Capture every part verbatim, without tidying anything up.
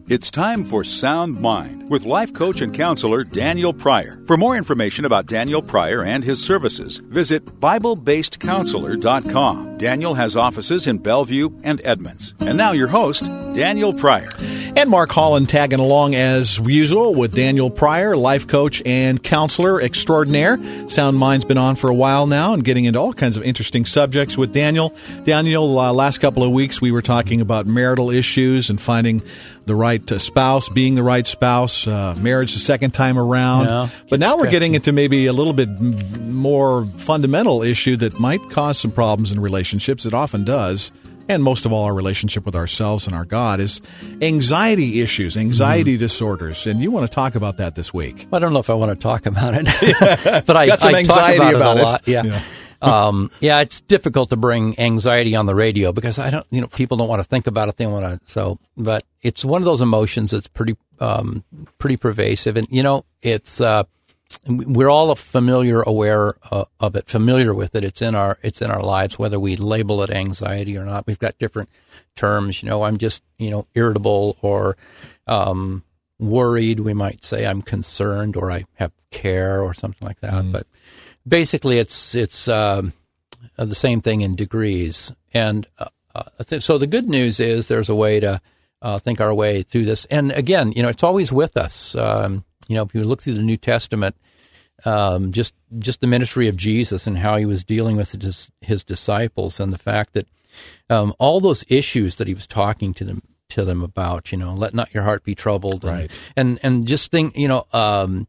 It's time for Sound Mind with life coach and counselor Daniel Pryor. For more information about Daniel Pryor and his services, visit Bible Based Counselor dot com. Daniel has offices in Bellevue and Edmonds. And now your host, Daniel Pryor. And Mark Holland tagging along as usual with Daniel Pryor, life coach and counselor extraordinaire. Sound Mind's been on for a while now and getting into all kinds of interesting subjects with Daniel. Daniel, uh, last couple of weeks we were talking about marital issues and finding the right uh, spouse, being the right spouse, uh, marriage the second time around. Yeah, but now stretching. We're getting into maybe a little bit m- more fundamental issue that might cause some problems in relationships. It often does. And most of all, our relationship with ourselves and our God is anxiety issues, anxiety mm-hmm. disorders. And you want to talk about that this week. I don't know if I want to talk about it, but I, Got some I anxiety talk about, about it a it. lot. Yeah. yeah. um, yeah, it's difficult to bring anxiety on the radio because I don't, you know, people don't want to think about it. They want to, so, but it's one of those emotions that's pretty, um, pretty pervasive. And, you know, it's, uh, we're all familiar, aware uh, of it, familiar with it. It's in our, it's in our lives, whether we label it anxiety or not. We've got different terms. You know, I'm just, you know, irritable or um, worried. We might say I'm concerned or I have care or something like that. Mm. But basically, it's it's uh, the same thing in degrees. And uh, th- so the good news is there's a way to uh, think our way through this. And again, you know, it's always with us. Um, You know, if you look through the New Testament, um, just just the ministry of Jesus and how he was dealing with his, his disciples, and the fact that um, all those issues that he was talking to them to them about, you know, let not your heart be troubled, and right. and, and just think, you know, um,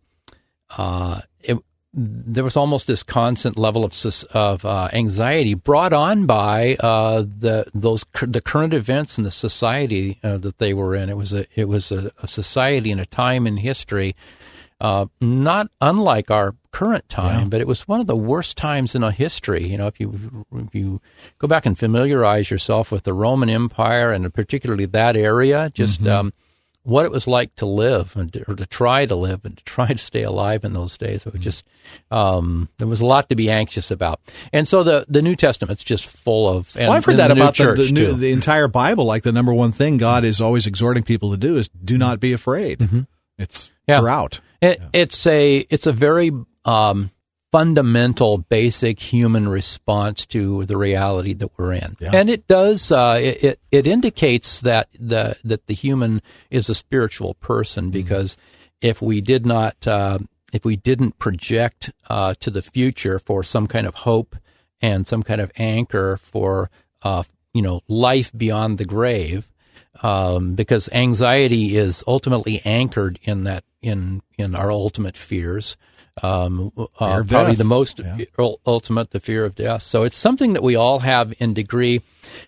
uh, it, there was almost this constant level of of uh, anxiety brought on by uh, the those the current events in the society uh, that they were in. It was a it was a, a society and a time in history, uh, not unlike our current time, yeah. but it was one of the worst times in our history. You know, if you if you go back and familiarize yourself with the Roman Empire and particularly that area, just mm-hmm. um, what it was like to live and to, or to try to live and to try to stay alive in those days. It was just, um, there was a lot to be anxious about. And so the, the New Testament's just full of, and, well, I've heard and that the about the, the, new, too. the entire Bible. Like the number one thing God is always exhorting people to do is do not be afraid. Mm-hmm. It's yeah. throughout. It, yeah. It's a, it's a very, um, fundamental, basic human response to the reality that we're in, yeah. and it does. Uh, it, it it indicates that the that the human is a spiritual person, because mm-hmm. if we did not, uh, if we didn't project uh, to the future for some kind of hope and some kind of anchor for uh, you know life beyond the grave, um, because anxiety is ultimately anchored in that in in our ultimate fears. Um, uh, probably death. the most yeah. ultimate, the fear of death. So it's something that we all have in degree.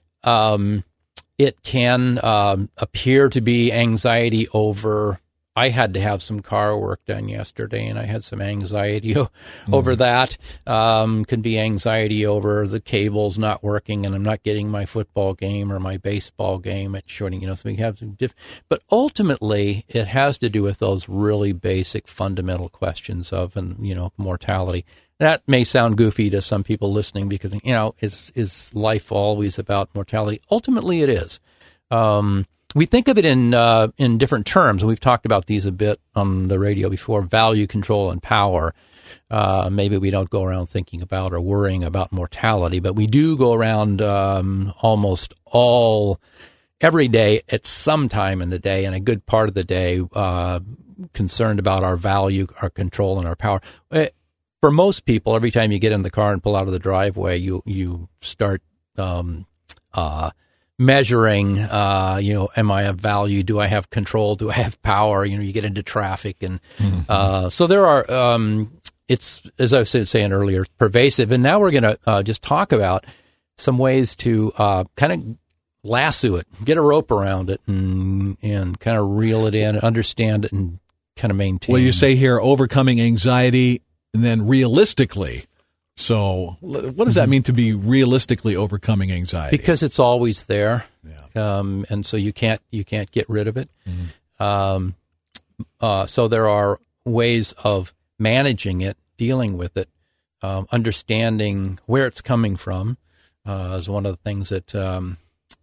Um, it can um, appear to be anxiety over, I had to have some car work done yesterday, and I had some anxiety o- mm. over that. Um, could be anxiety over the cables not working, and I'm not getting my football game or my baseball game at shorting. You know, so we have some diff- But ultimately, it has to do with those really basic, fundamental questions of, and you know, mortality. That may sound goofy to some people listening, because you know, is is life always about mortality? Ultimately, it is. Um, We think of it in uh, in different terms. We've talked about these a bit on the radio before: value, control, and power. Uh, maybe we don't go around thinking about or worrying about mortality, but we do go around um, almost all every day at some time in the day, and a good part of the day, uh, concerned about our value, our control, and our power. For most people, every time you get in the car and pull out of the driveway, you you start. Um, uh, measuring, uh, you know, am I of value? Do I have control? Do I have power? You know, you get into traffic. And mm-hmm. uh, so there are, um, it's, as I was saying earlier, pervasive. And now we're going to uh, just talk about some ways to uh, kind of lasso it, get a rope around it, and, and kind of reel it in, understand it, and kind of maintain. Well, you say here, overcoming anxiety, and then realistically. So what does that mean to be realistically overcoming anxiety? Because it's always there, yeah. um, and so you can't you can't get rid of it. Mm-hmm. Um, uh, so there are ways of managing it, dealing with it, um, understanding where it's coming from uh, is one of the things that um,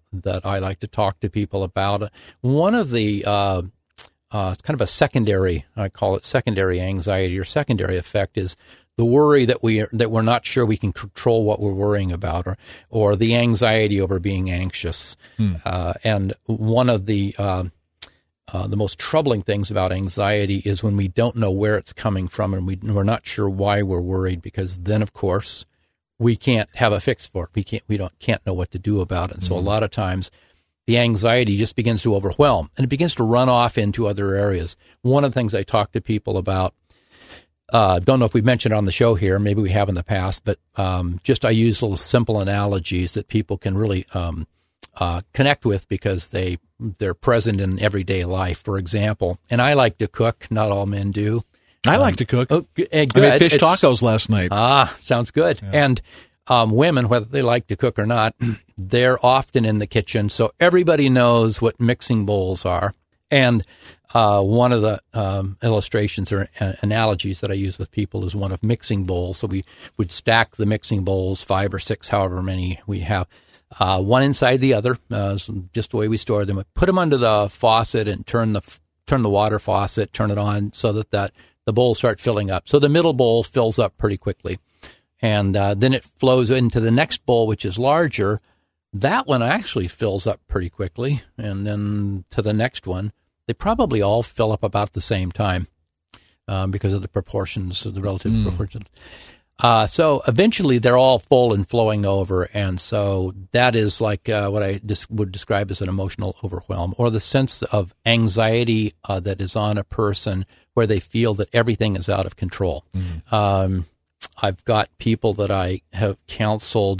that I like to talk to people about. One of the uh, uh, kind of a secondary, I call it secondary anxiety or secondary effect, is the worry that we are, that we're not sure we can control what we're worrying about, or or the anxiety over being anxious. Hmm. Uh, and one of the uh, uh, the most troubling things about anxiety is when we don't know where it's coming from, and we we're not sure why we're worried, because then of course we can't have a fix for it. We can't we don't can't know what to do about it. And so hmm. a lot of times the anxiety just begins to overwhelm, and it begins to run off into other areas. One of the things I talk to people about. Uh, don't know if we've mentioned it on the show here. Maybe we have in the past, but um, just I use little simple analogies that people can really um, uh, connect with because they they're present in everyday life. For example, and I like to cook. Not all men do. I um, like to cook. Oh, good. I made fish it's, tacos last night. Ah, sounds good. Yeah. And um, women, whether they like to cook or not, they're often in the kitchen, so everybody knows what mixing bowls are. And Uh, one of the um, illustrations or uh, analogies that I use with people is one of mixing bowls. So we would stack the mixing bowls, five or six, however many we have, uh, one inside the other, uh, just the way we store them. Put them under the faucet and turn the turn the water faucet, turn it on so that, that the bowls start filling up. So the middle bowl fills up pretty quickly. And uh, then it flows into the next bowl, which is larger. That one actually fills up pretty quickly. And then to the next one. They probably all fill up about the same time um, because of the proportions, the relative mm. proportions. Uh, so eventually they're all full and flowing over, and so that is like uh, what I dis- would describe as an emotional overwhelm, or the sense of anxiety uh, that is on a person where they feel that everything is out of control. Mm. Um, I've got people that I have counseled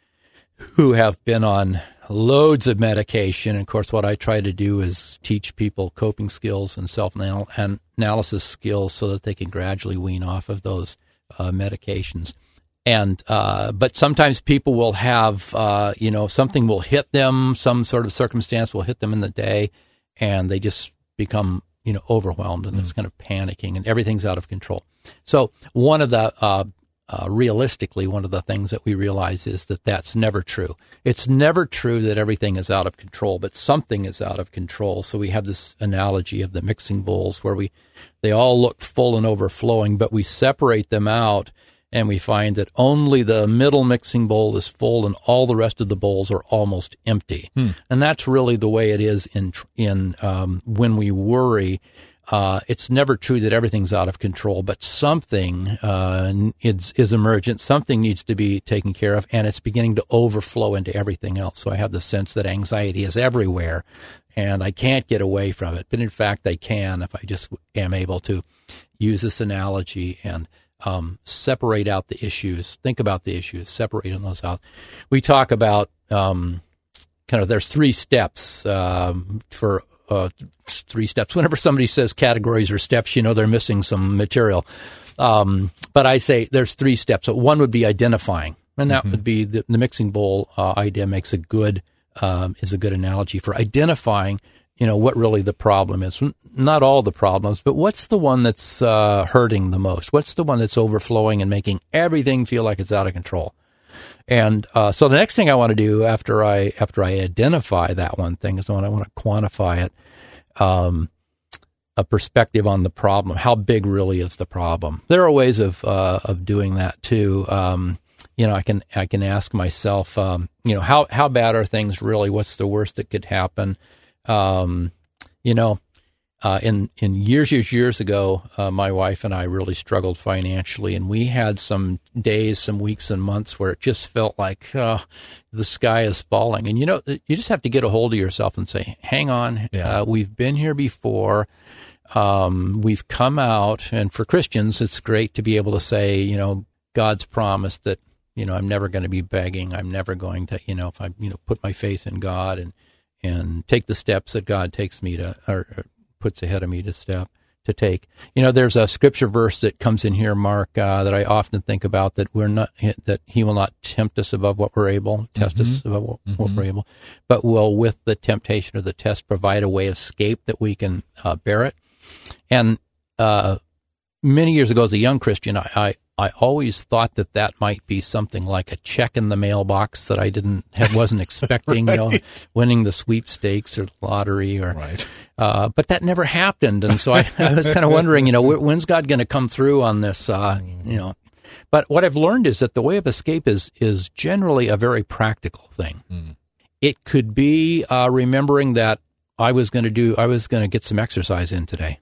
who have been on loads of medication. And of course, what I try to do is teach people coping skills and self-analysis skills so that they can gradually wean off of those uh, medications. And uh, but sometimes people will have, uh, you know, something will hit them, some sort of circumstance will hit them in the day, and they just become, you know, overwhelmed, and mm. it's kind of panicking, and everything's out of control. So one of the uh, Uh, realistically, one of the things that we realize is that that's never true. It's never true that everything is out of control, but something is out of control. So we have this analogy of the mixing bowls where we, they all look full and overflowing, but we separate them out and we find that only the middle mixing bowl is full and all the rest of the bowls are almost empty. Hmm. And that's really the way it is in, in um, when we worry. Uh, it's never true that everything's out of control, but something uh, is, is emergent. Something needs to be taken care of, and it's beginning to overflow into everything else. So I have the sense that anxiety is everywhere, and I can't get away from it. But in fact, I can if I just am able to use this analogy and um, separate out the issues, think about the issues, separating those out. We talk about um, kind of there's three steps um, for Uh, three steps. Whenever somebody says categories or steps, you know they're missing some material. Um, but I say there's three steps. So one would be identifying, and that mm-hmm. would be the, the mixing bowl uh, idea makes a good um, is a good analogy for identifying. You know what really the problem is. Not all the problems, but what's the one that's uh, hurting the most? What's the one that's overflowing and making everything feel like it's out of control? And uh, so the next thing I want to do after I after I identify that one thing is when I want to quantify it, um, a perspective on the problem. How big really is the problem? There are ways of uh, of doing that too. Um, you know, I can I can ask myself, um, you know, how how bad are things really? What's the worst that could happen? Um, you know. Uh, in, in years, years, years ago, uh, my wife and I really struggled financially, and we had some days, some weeks and months where it just felt like uh, the sky is falling. And, you know, you just have to get a hold of yourself and say, hang on, yeah. uh, we've been here before. Um, we've come out. And for Christians, it's great to be able to say, you know, God's promised that, you know, I'm never going to be begging. I'm never going to, you know, if I, you know, put my faith in God and, and take the steps that God takes me to, or, or puts ahead of me to step to take. You know, there's a scripture verse that comes in here, Mark, uh, that I often think about, that we're not, that He will not tempt us above what we're able, test mm-hmm. us above what, mm-hmm. what we're able, but will, with the temptation or the test, provide a way of escape that we can uh, bear it. And uh, many years ago, as a young Christian, I, I I always thought that that might be something like a check in the mailbox that I didn't have, wasn't expecting, right. you know, winning the sweepstakes or the lottery, or, right. uh, but that never happened. And so I, I was kind of wondering, you know, when's God going to come through on this, uh, you know? But what I've learned is that the way of escape is is generally a very practical thing. Mm. It could be uh, remembering that I was going to do, I was going to get some exercise in today.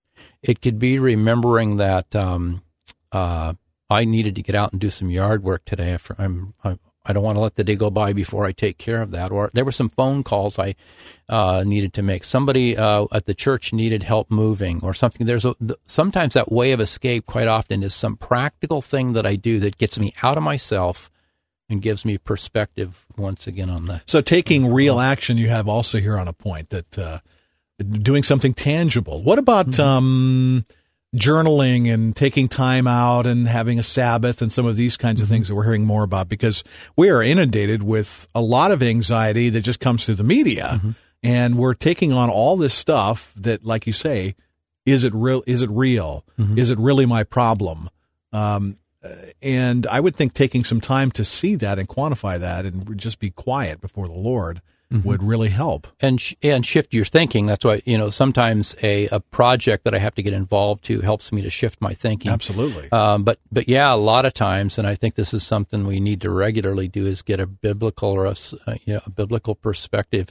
It could be remembering that um, uh, I needed to get out and do some yard work today. I'm, I'm, I don't want to let the day go by before I take care of that. Or there were some phone calls I uh, needed to make. Somebody uh, at the church needed help moving or something. There's a, sometimes that way of escape quite often is some practical thing that I do that gets me out of myself and gives me perspective once again on that. So taking real action, you have also here on a point that uh, doing something tangible. What about mm-hmm. um, journaling and taking time out and having a Sabbath and some of these kinds of things that we're hearing more about? Because we are inundated with a lot of anxiety that just comes through the media, mm-hmm. and we're taking on all this stuff that, like you say, is it real? Is it real? Mm-hmm. Is it really my problem? Um, And I would think taking some time to see that and quantify that and just be quiet before the Lord mm-hmm. would really help. And sh- and shift your thinking. That's why, you know, sometimes a, a project that I have to get involved to helps me to shift my thinking. Absolutely. Um, but, but yeah, a lot of times, and I think this is something we need to regularly do, is get a biblical or a, uh, you know, a biblical perspective.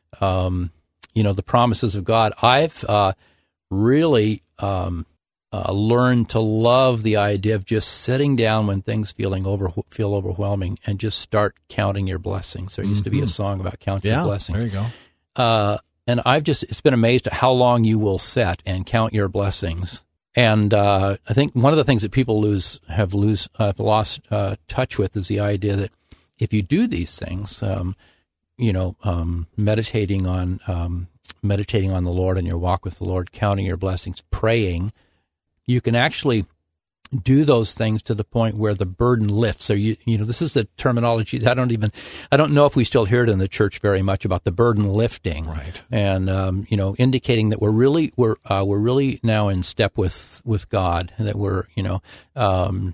Um, you know, the promises of God. I've uh, really... Um, Uh, learn to love the idea of just sitting down when things feeling over feel overwhelming and just start counting your blessings. There used mm-hmm. to be a song about counting yeah, your blessings. There you go. Uh, and I've just it's been amazed at how long you will sit and count your blessings. And uh, I think one of the things that people lose have lose uh, have lost uh, touch with is the idea that if you do these things, um, you know, um, meditating on um, meditating on the Lord and your walk with the Lord, counting your blessings, praying. You can actually do those things to the point where the burden lifts. So you, you know, this is the terminology that I don't even, I don't know if we still hear it in the church very much about the burden lifting, right? And um, you know, indicating that we're really we're uh, we're really now in step with with God, and that we're you know, um,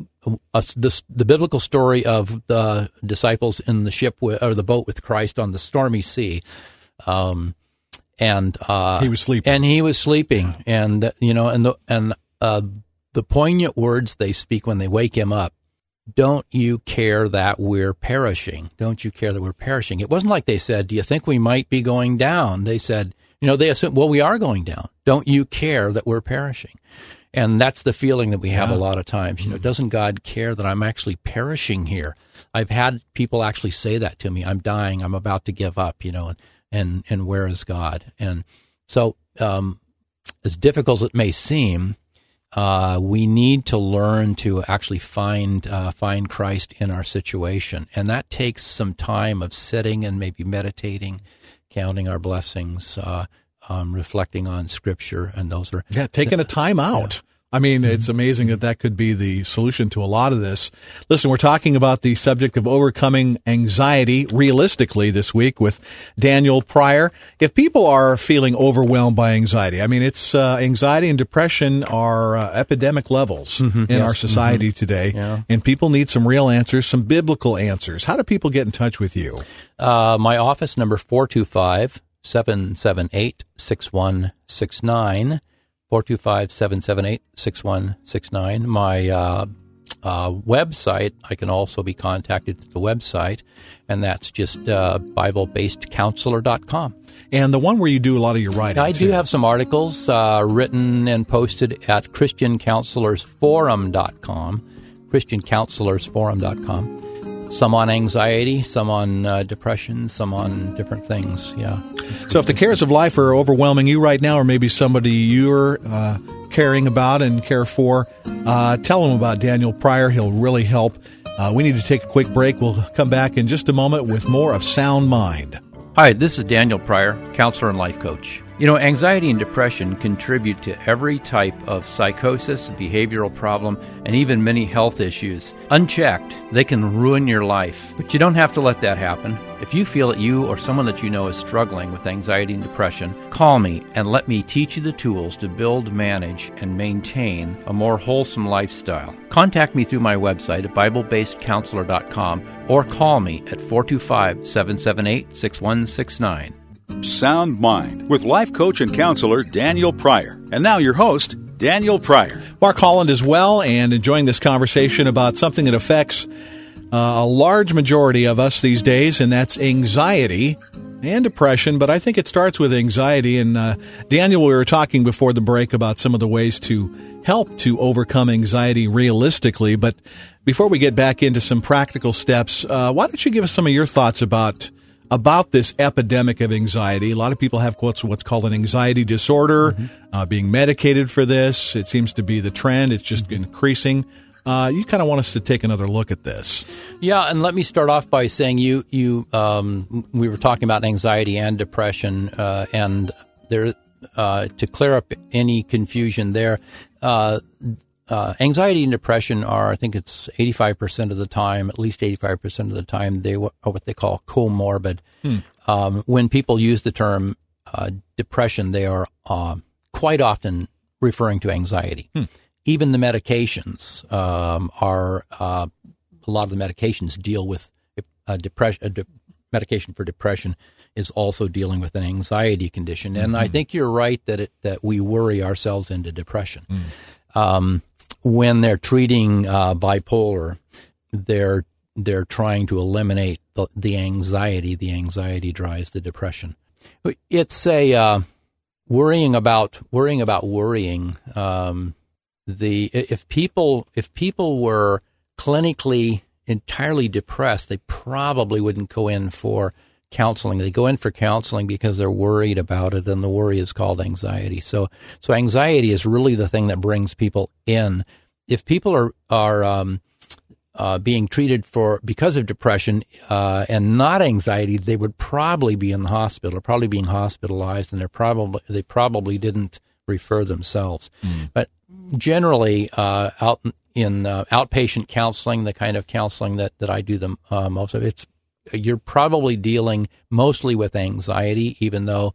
us, this, the biblical story of the disciples in the ship with, or the boat with Christ on the stormy sea. Um, And uh, he was sleeping, and he was sleeping, and you know, and the and uh, the poignant words they speak when they wake him up. Don't you care that we're perishing? Don't you care that we're perishing? It wasn't like they said, "Do you think we might be going down?" They said, you know, they assumed, "Well, we are going down. Don't you care that we're perishing?" And that's the feeling that we have yeah. a lot of times. You know, doesn't God care that I'm actually perishing here? I've had people actually say that to me. I'm dying. I'm about to give up. You know. And, And and where is God? And so, um, as difficult as it may seem, uh, we need to learn to actually find uh, find Christ in our situation, and that takes some time of sitting and maybe meditating, counting our blessings, uh, um, reflecting on Scripture, and those are yeah, taking a time out. Yeah. I mean, it's amazing that that could be the solution to a lot of this. Listen, we're talking about the subject of overcoming anxiety realistically this week with Daniel Pryor. If people are feeling overwhelmed by anxiety, I mean, it's uh, anxiety and depression are uh, epidemic levels mm-hmm, in yes. our society mm-hmm. today, yeah. and people need some real answers, some biblical answers. How do people get in touch with you? Uh, my office number, four two five, seven seven eight, six one six nine. four two five, seven seven eight, six one six nine. My uh, uh, website, I can also be contacted at the website, and that's just uh, Bible based counselor dot com. And the one where you do a lot of your writing, I too. do have some articles uh, written and posted at Christian Counselors Forum dot com, Christian Counselors Forum dot com. Some on anxiety, some on uh, depression, some on different things, yeah. So if the cares of life are overwhelming you right now, or maybe somebody you're uh, caring about and care for, uh, tell them about Daniel Pryor. He'll really help. Uh, we need to take a quick break. We'll come back in just a moment with more of Sound Mind. Hi, this is Daniel Pryor, counselor and life coach. You know, anxiety and depression contribute to every type of psychosis, behavioral problem, and even many health issues. Unchecked, they can ruin your life, but you don't have to let that happen. If you feel that you or someone that you know is struggling with anxiety and depression, call me and let me teach you the tools to build, manage, and maintain a more wholesome lifestyle. Contact me through my website at Bible Based Counselor dot com or call me at four two five, seven seven eight, six one six nine. Sound Mind with life coach and counselor Daniel Pryor. And now your host, Daniel Pryor. Mark Holland as well, and enjoying this conversation about something that affects uh, a large majority of us these days, and that's anxiety and depression. But I think it starts with anxiety. And uh, Daniel, we were talking before the break about some of the ways to help to overcome anxiety realistically. But before we get back into some practical steps, uh, why don't you give us some of your thoughts about about this epidemic of anxiety? A lot of people have what's, what's called an anxiety disorder, mm-hmm. uh, being medicated for this. It seems to be the trend. It's just mm-hmm. increasing. Uh, you kind of want us to take another look at this. Yeah, and let me start off by saying you, you, um, we were talking about anxiety and depression, uh, and there, uh, to clear up any confusion there, uh, Uh, anxiety and depression are, I think it's eighty-five percent of the time, at least eighty-five percent of the time, they are what they call comorbid. Hmm. Um, when people use the term uh, depression, they are uh, quite often referring to anxiety. Hmm. Even the medications um, are, uh, a lot of the medications deal with uh, depression. A de- medication for depression is also dealing with an anxiety condition. And mm-hmm. I think you're right that it, that we worry ourselves into depression. Mm. Um, when they're treating uh, bipolar, they're they're trying to eliminate the, the anxiety. The anxiety drives the depression. It's a uh, worrying about worrying about worrying. Um, the if people if people were clinically entirely depressed, they probably wouldn't go in for counseling. They go in for counseling because they're worried about it, and the worry is called anxiety. So, so anxiety is really the thing that brings people in. If people are are um, uh, being treated for because of depression uh, and not anxiety, they would probably be in the hospital, probably being hospitalized, and they're probably they probably didn't refer themselves. Mm. But generally, uh, out in uh, outpatient counseling, the kind of counseling that that I do them uh, most of, it's you're probably dealing mostly with anxiety, even though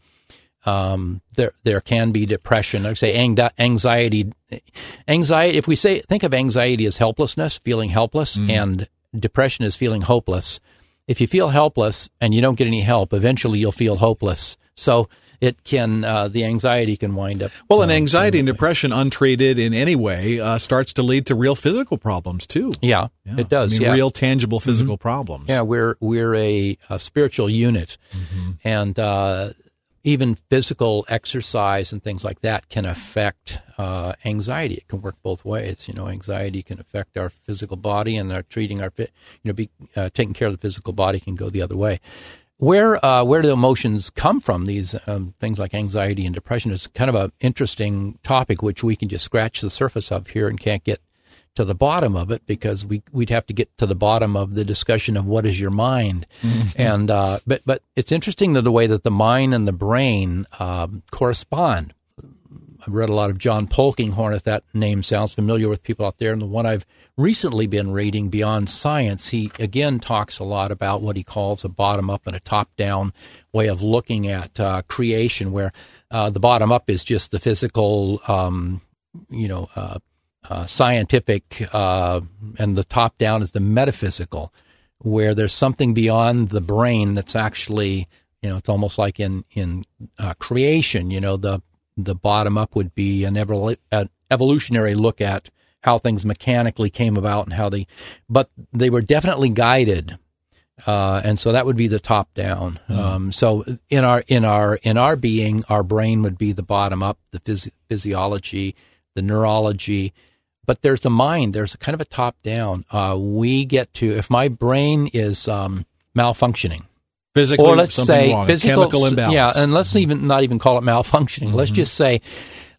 um, there there can be depression. I say anxiety, anxiety. If we say think of anxiety as helplessness, feeling helpless, mm. and depression is feeling hopeless. If you feel helpless and you don't get any help, eventually you'll feel hopeless. So it can uh, the anxiety can wind up. Well, and anxiety um, and depression, untreated in any way, uh, starts to lead to real physical problems too. Yeah, yeah. It does. I mean, yeah. real tangible physical mm-hmm. problems. Yeah, we're we're a, a spiritual unit, mm-hmm. and uh, even physical exercise and things like that can affect uh, anxiety. It can work both ways. You know, anxiety can affect our physical body, and our treating our you know, be, uh, taking care of the physical body can go the other way. Where uh, where do the emotions come from? These um, things like anxiety and depression is kind of an interesting topic, which we can just scratch the surface of here and can't get to the bottom of it, because we we'd have to get to the bottom of the discussion of what is your mind. Mm-hmm. And uh, but but it's interesting that the way that the mind and the brain um, correspond. I've read a lot of John Polkinghorne, if that name sounds familiar with people out there. And the one I've recently been reading, Beyond Science, he again talks a lot about what he calls a bottom-up and a top-down way of looking at uh, creation, where uh, the bottom-up is just the physical, um, you know, uh, uh, scientific, uh, and the top-down is the metaphysical, where there's something beyond the brain that's actually, you know, it's almost like in, in uh, creation, you know, the The bottom up would be an, evol- an evolutionary look at how things mechanically came about and how they, but they were definitely guided, uh, and so that would be the top down. Mm. Um, so in our in our in our being, our brain would be the bottom up, the phys- physiology, the neurology, but there's a mind. There's a kind of a top down. Uh, we get to if my brain is um, malfunctioning. Physically, or let's something say wrong, physical, chemical imbalance. Yeah, and let's mm-hmm. even not even call it malfunctioning. Mm-hmm. Let's just say,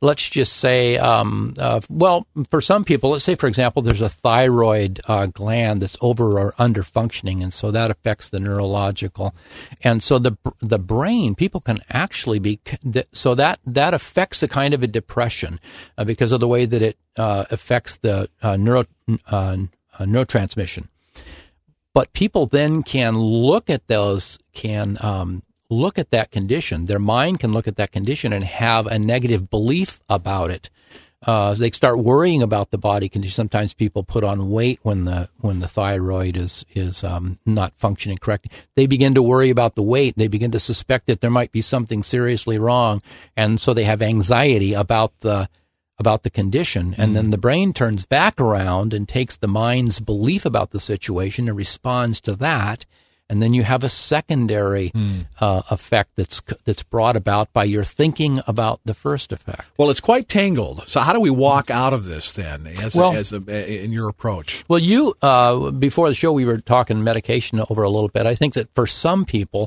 let's just say, um, uh, well, for some people, let's say, for example, there's a thyroid uh, gland that's over or under functioning, and so that affects the neurological. And so the the brain, people can actually be, so that, that affects a kind of a depression uh, because of the way that it uh, affects the uh, neuro uh, uh, neurotransmission. But people then can look at those, can um, look at that condition. Their mind can look at that condition and have a negative belief about it. Uh, they start worrying about the body condition. Sometimes people put on weight when the when the thyroid is is um, not functioning correctly. They begin to worry about the weight. They begin to suspect that there might be something seriously wrong, and so they have anxiety about the about the condition. And mm. then the brain turns back around and takes the mind's belief about the situation and responds to that. And then you have a secondary mm. uh, effect that's that's brought about by your thinking about the first effect. Well, it's quite tangled. So how do we walk out of this then, as, well, a, as a, in your approach? Well, you uh, before the show we were talking medication over a little bit. I think that for some people,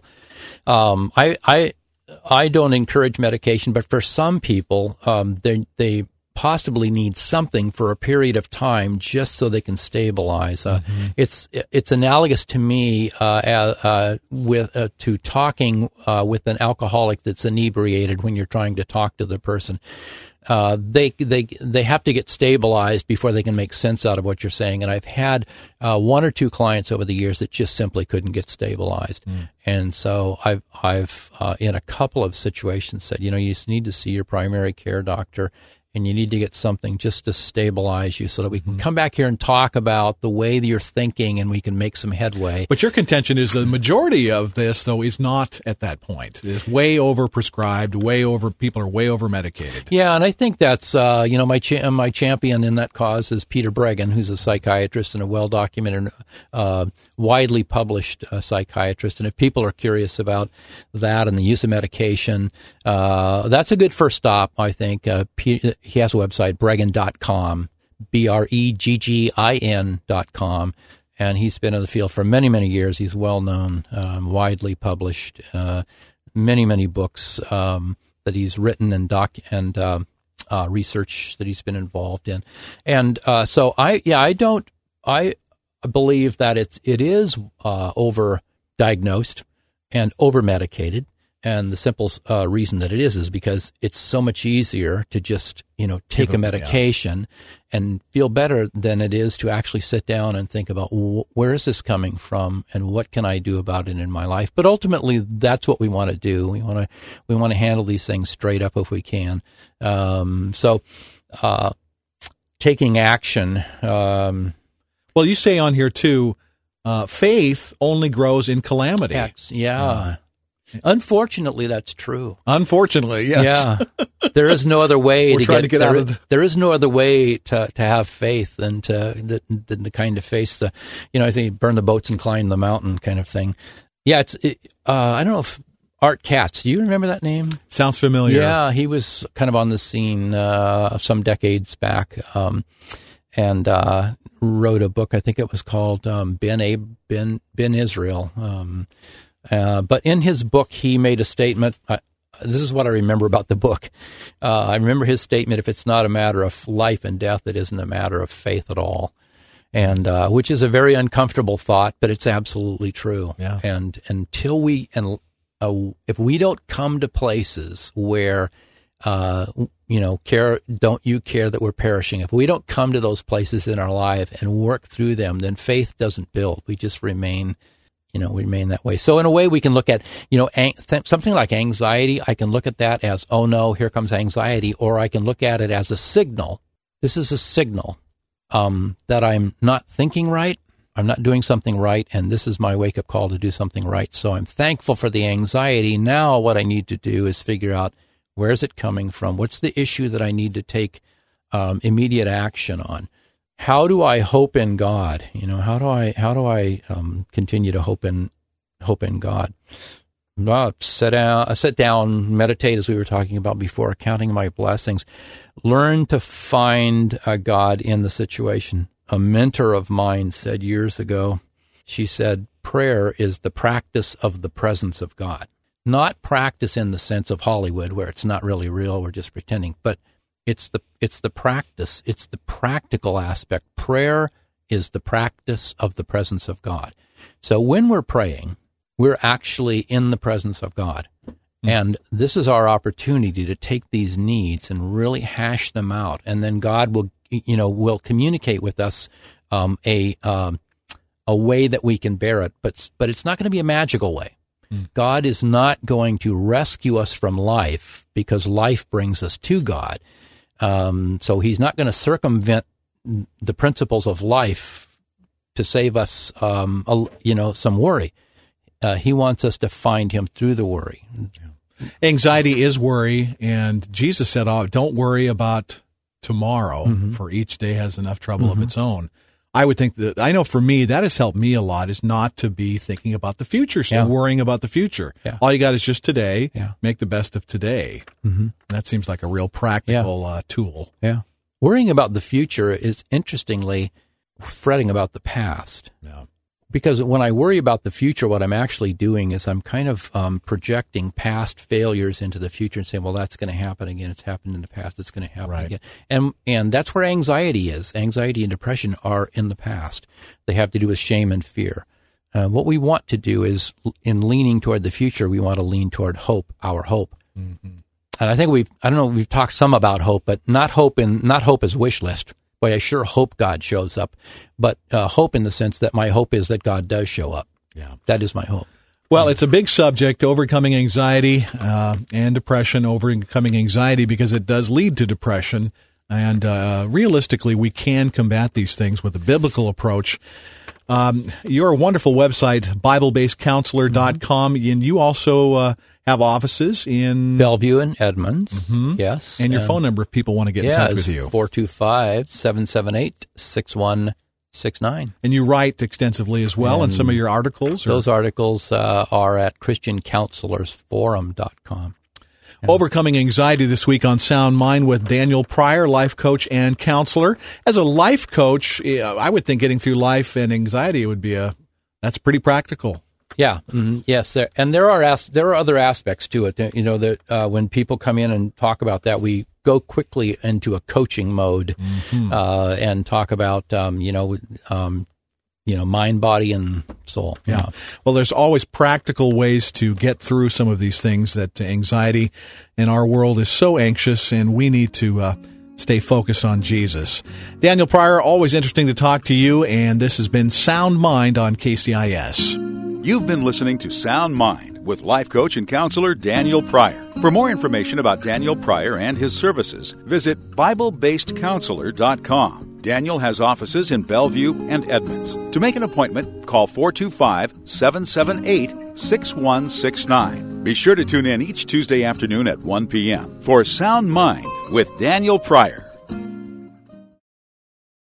um, I I I don't encourage medication, but for some people, um, they they possibly need something for a period of time just so they can stabilize. Uh, mm-hmm. It's it's analogous to me uh, uh, with uh, to talking uh, with an alcoholic that's inebriated when you're trying to talk to the person. Uh, they they they have to get stabilized before they can make sense out of what you're saying. And I've had uh, one or two clients over the years that just simply couldn't get stabilized. Mm. And so I've I've uh, in a couple of situations said, you know, you just need to see your primary care doctor. And you need to get something just to stabilize you so that we can come back here and talk about the way that you're thinking and we can make some headway. But your contention is the majority of this, though, is not at that point. It's way over-prescribed, way over, people are way over-medicated. Yeah, and I think that's, uh, you know, my cha- my champion in that cause is Peter Breggin, who's a psychiatrist and a well-documented, uh, widely published uh, psychiatrist. And if people are curious about that and the use of medication, uh, that's a good first stop, I think. Uh, P- He has a website, breggin dot com, B R E G G I N dot com, and he's been in the field for many, many years. He's well-known, um, widely published, uh, many, many books um, that he's written and doc and uh, uh, research that he's been involved in. And uh, so I, yeah, I don't, I believe that it's, it is uh, over-diagnosed and over-medicated. And the simple uh, reason that it is is because it's so much easier to just, you know, take a medication yeah. and feel better than it is to actually sit down and think about, well, where is this coming from and what can I do about it in my life? But ultimately, that's what we want to do. We want to we want to handle these things straight up if we can. Um, so, uh, taking action. Um, well, you say on here too, uh, faith only grows in calamity. X, yeah. Uh, Unfortunately, that's true. Unfortunately, yes. Yeah, there is no other way We're to trying get, to get there, out of the... there is no other way to, to have faith than to than to kind of face the, you know, I think burn the boats and climb the mountain kind of thing. Yeah, it's. It, uh, I don't know if Art Katz. Do you remember that name? Sounds familiar. Yeah, he was kind of on the scene uh, some decades back, um, and uh, wrote a book. I think it was called um, Ben A. Ben Ben Israel. Um, Uh, but in his book, he made a statement. Uh, this is what I remember about the book. Uh, I remember his statement, if it's not a matter of life and death, it isn't a matter of faith at all. And uh, which is a very uncomfortable thought, but it's absolutely true. Yeah. And until we, and uh, if we don't come to places where, uh, you know, care, don't you care that we're perishing? If we don't come to those places in our life and work through them, then faith doesn't build. We just remain You know, we remain that way. So in a way, we can look at, you know, ang- something like anxiety. I can look at that as, oh no, here comes anxiety, or I can look at it as a signal. This is a signal um, that I'm not thinking right. I'm not doing something right, and this is my wake-up call to do something right. So I'm thankful for the anxiety. Now what I need to do is figure out, where is it coming from? What's the issue that I need to take um, immediate action on? How do I hope in God? You know, how do I how do I um, continue to hope in hope in God? Well, sit down, sit down, meditate, as we were talking about before, counting my blessings. Learn to find a God in the situation. A mentor of mine said years ago, she said, prayer is the practice of the presence of God. Not practice in the sense of Hollywood, where it's not really real, we're just pretending, but It's the it's the practice. It's the practical aspect. Prayer is the practice of the presence of God. So when we're praying, we're actually in the presence of God. Mm-hmm. And this is our opportunity to take these needs and really hash them out. And then God will, you know, will communicate with us um, a um, a way that we can bear it. But but it's not going to be a magical way. Mm. God is not going to rescue us from life because life brings us to God. Um, so he's not going to circumvent the principles of life to save us, um, a, you know, some worry. Uh, he wants us to find him through the worry. Yeah. Anxiety is worry, and Jesus said, oh, don't worry about tomorrow, mm-hmm. for each day has enough trouble mm-hmm. of its own. I would think that, I know for me, that has helped me a lot, is not to be thinking about the future, so yeah. worrying about the future. Yeah. All you got is just today, yeah. make the best of today. Mm-hmm. That seems like a real practical yeah. uh, tool. Yeah. Worrying about the future is, interestingly, fretting about the past. Yeah. Because when I worry about the future, what I'm actually doing is I'm kind of um, projecting past failures into the future and saying, well, that's going to happen again. It's happened in the past. It's going to happen right. again. And and that's where anxiety is. Anxiety and depression are in the past. They have to do with shame and fear. Uh, what we want to do is, in leaning toward the future, we want to lean toward hope, our hope. Mm-hmm. And I think we've, I don't know, we've talked some about hope, but not hope in, not hope as wish list. Boy, I sure hope God shows up, but uh, hope in the sense that my hope is that God does show up. Yeah. That is my hope. Well, it's a big subject, overcoming anxiety uh, and depression, overcoming anxiety, because it does lead to depression. And uh, realistically, we can combat these things with a biblical approach. Um, your wonderful website, Bible Based Counselor dot com, mm-hmm. and you also uh, have offices in Bellevue and Edmonds, mm-hmm. yes. And your and phone number if people want to get yeah, in touch with you. four two five, seven seven eight, six one six nine. And you write extensively as well, and, and some of your articles? Are... Those articles uh, are at Christian Counselors Forum dot com. Yeah. Overcoming anxiety this week on Sound Mind with Daniel Pryor, life coach and counselor. As a life coach, I would think getting through life and anxiety would be a, that's pretty practical. Yeah. Mm-hmm. Yes. There, and there are as, there are other aspects to it. You know, that uh, when people come in and talk about that, we go quickly into a coaching mode mm-hmm. uh, and talk about um, you know um, you know mind, body, and soul. Yeah. yeah. Well, there's always practical ways to get through some of these things. That anxiety in our world is so anxious, and we need to uh, stay focused on Jesus. Daniel Pryor, always interesting to talk to you, and this has been Sound Mind on K C I S. You've been listening to Sound Mind with life coach and counselor Daniel Pryor. For more information about Daniel Pryor and his services, visit Bible Based Counselor dot com. Daniel has offices in Bellevue and Edmonds. To make an appointment, call four two five, seven seven eight, six one six nine. Be sure to tune in each Tuesday afternoon at one p.m. for Sound Mind with Daniel Pryor.